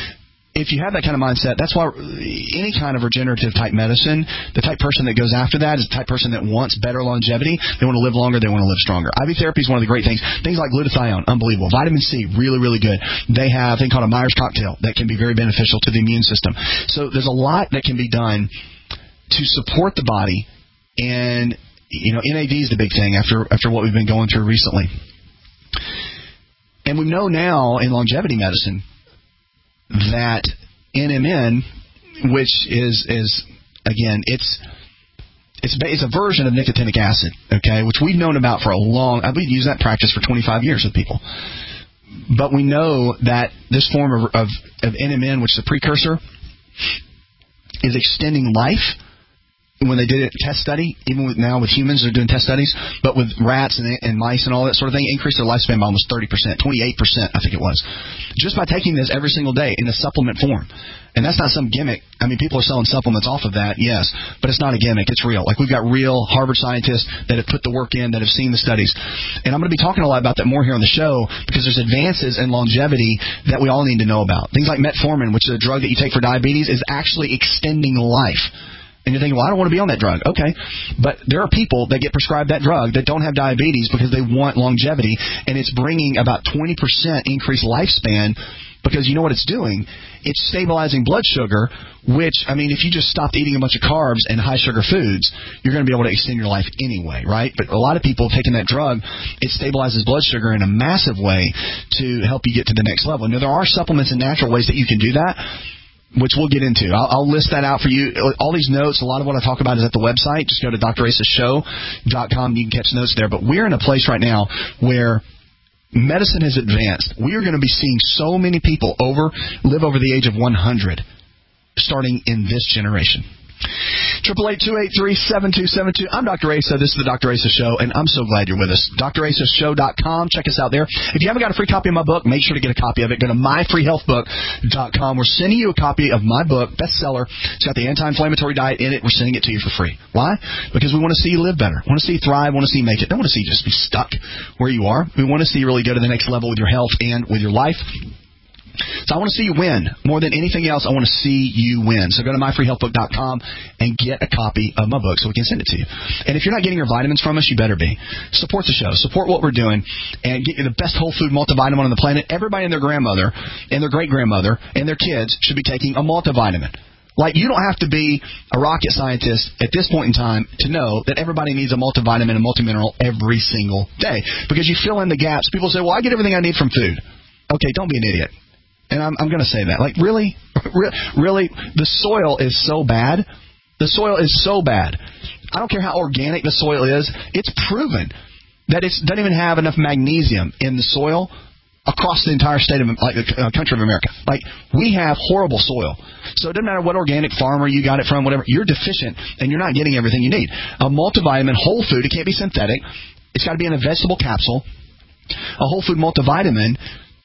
if you have that kind of mindset, that's why any kind of regenerative type medicine, the type person that goes after that is the type person that wants better longevity. They want to live longer. They want to live stronger. I V therapy is one of the great things. Things like glutathione, unbelievable. Vitamin C, really, really good. They have a thing called a Myers cocktail that can be very beneficial to the immune system. So there's a lot that can be done to support the body. And, you know, N A D is the big thing after after what we've been going through recently. And we know now in longevity medicine that N M N, which is, is again, it's it's it's a version of nicotinic acid, okay, which we've known about for a long, we've used that practice for twenty-five years with people. But we know that this form of, of, of N M N, which is a precursor, is extending life. When they did a test study, even with now with humans, they're doing test studies, but with rats and, and mice and all that sort of thing, increased their lifespan by almost thirty percent, twenty-eight percent, I think it was, just by taking this every single day in a supplement form. And that's not some gimmick. I mean, people are selling supplements off of that, yes, but it's not a gimmick. It's real. Like, we've got real Harvard scientists that have put the work in, that have seen the studies. And I'm going to be talking a lot about that more here on the show because there's advances in longevity that we all need to know about. Things like metformin, which is a drug that you take for diabetes, is actually extending life. And you're thinking, well, I don't want to be on that drug. Okay. But there are people that get prescribed that drug that don't have diabetes because they want longevity, and it's bringing about twenty percent increased lifespan because you know what it's doing? It's stabilizing blood sugar, which, I mean, if you just stopped eating a bunch of carbs and high-sugar foods, you're going to be able to extend your life anyway, right? But a lot of people taking that drug, it stabilizes blood sugar in a massive way to help you get to the next level. Now, there are supplements and natural ways that you can do that, which we'll get into. I'll, I'll list that out for you. All these notes, a lot of what I talk about is at the website. Just go to D R asa show dot com and you can catch notes there. But we're in a place right now where medicine has advanced. We are going to be seeing so many people over live over the age of one hundred starting in this generation. Triple eight two eight three seven two seven two. I'm Doctor Asa. This is the Doctor Asa Show, and I'm so glad you're with us. D R Asa Show dot com. Check us out there. If you haven't got a free copy of my book, make sure to get a copy of it. Go to my free health book dot com. We're sending you a copy of my book, bestseller. It's got the anti-inflammatory diet in it. We're sending it to you for free. Why? Because we want to see you live better. We want to see you thrive. We want to see you make it. Don't want to see you just be stuck where you are. We want to see you really go to the next level with your health and with your life. So I want to see you win. More than anything else, I want to see you win. So go to my free health book dot com and get a copy of my book so we can send it to you. And if you're not getting your vitamins from us, you better be. Support the show. Support what we're doing and get you the best whole food multivitamin on the planet. Everybody and their grandmother and their great-grandmother and their kids should be taking a multivitamin. Like, you don't have to be a rocket scientist at this point in time to know that everybody needs a multivitamin and multimineral every single day. Because you fill in the gaps. People say, well, I get everything I need from food. Okay, don't be an idiot. And I'm, I'm going to say that. Like, really? Really? The soil is so bad. The soil is so bad. I don't care how organic the soil is. It's proven that it doesn't even have enough magnesium in the soil across the entire state of, like, the uh, country of America. Like, we have horrible soil. So it doesn't matter what organic farmer you got it from, whatever. You're deficient, and you're not getting everything you need. A multivitamin, whole food, it can't be synthetic. It's got to be in a vegetable capsule. A whole food multivitamin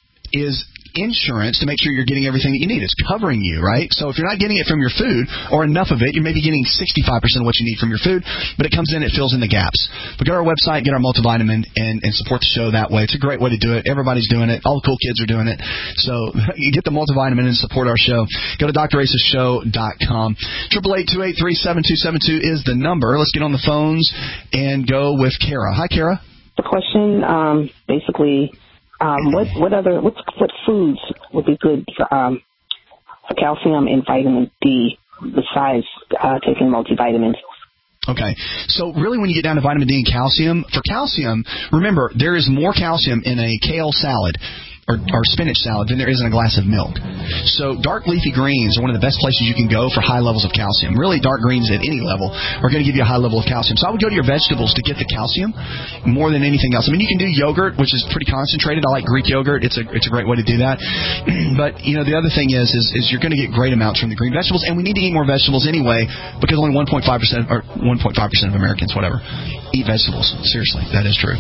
is insurance to make sure you're getting everything that you need. It's covering you, right? So if you're not getting it from your food, or enough of it, you may be getting sixty-five percent of what you need from your food, but it comes in, it fills in the gaps. But go to our website, get our multivitamin, and, and support the show that way. It's a great way to do it. Everybody's doing it. All the cool kids are doing it. So you get the multivitamin and support our show. Go to D R Asa Show dot com. eight eight eight, two eight three, seven two seven two is the number. Let's get on the phones and go with Kara. Hi, Kara. The question, um, basically... Um, what what other what what foods would be good for um for calcium and vitamin D besides uh, taking multivitamins? Okay, so really when you get down to vitamin D and calcium, for calcium, remember there is more calcium in a kale salad or, or spinach salad than there is in a glass of milk. So dark leafy greens are one of the best places you can go for high levels of calcium. Really, dark greens at any level are going to give you a high level of calcium. So I would go to your vegetables to get the calcium more than anything else. I mean, you can do yogurt, which is pretty concentrated. I like Greek yogurt. It's a it's a great way to do that. But, you know, the other thing is, is, is you're going to get great amounts from the green vegetables, and we need to eat more vegetables anyway because only one point five percent or one point five percent of Americans, whatever, eat vegetables. Seriously, that is true.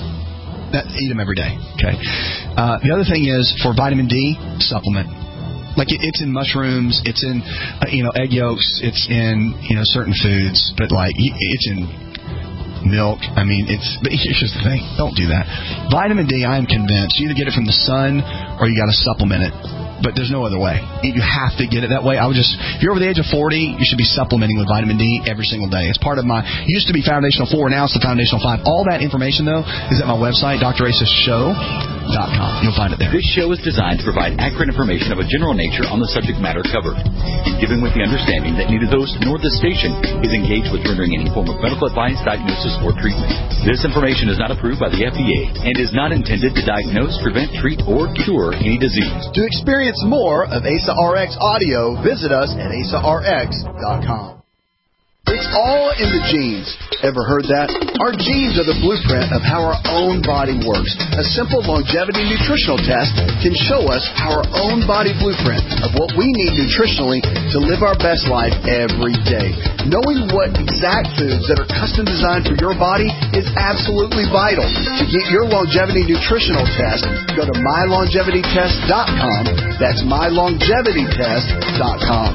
That, eat them every day. Okay. Uh, the other thing is for vitamin D supplement. Like it, it's in mushrooms, it's in uh, you know egg yolks, it's in you know certain foods, but like it's in milk. I mean, it's. But here's just the thing: don't do that. Vitamin D, I am convinced you either get it from the sun or you got to supplement it. But there's no other way. You have to get it that way. I would just, if you're over the age of forty, you should be supplementing with vitamin D every single day. It's part of my, it used to be Foundational four, now it's the Foundational five. All that information, though, is at my website, D R Asa Show dot com. You'll find it there. This show is designed to provide accurate information of a general nature on the subject matter covered, given with the understanding that neither the host nor the station is engaged with rendering any form of medical advice, diagnosis, or treatment. This information is not approved by the F D A and is not intended to diagnose, prevent, treat, or cure any disease. To experience more of Asa R X audio, visit us at Asa R X dot com. It's all in the genes. Ever heard that? Our genes are the blueprint of how our own body works. A simple longevity nutritional test can show us our own body blueprint of what we need nutritionally to live our best life every day. Knowing what exact foods that are custom designed for your body is absolutely vital. To get your longevity nutritional test, go to my longevity test dot com. That's my longevity test dot com.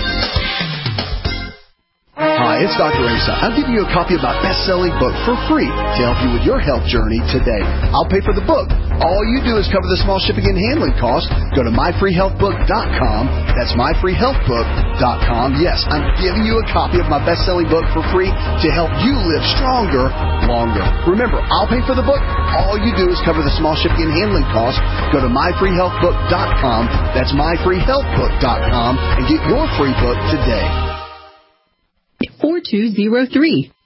Hi, it's Doctor Asa. I'm giving you a copy of my best-selling book for free to help you with your health journey today. I'll pay for the book. All you do is cover the small shipping and handling costs. Go to my free health book dot com. That's my free health book dot com. Yes, I'm giving you a copy of my best-selling book for free to help you live stronger, longer. Remember, I'll pay for the book. All you do is cover the small shipping and handling costs. Go to my free health book dot com. That's my free health book dot com and get your free book today. four two zero three.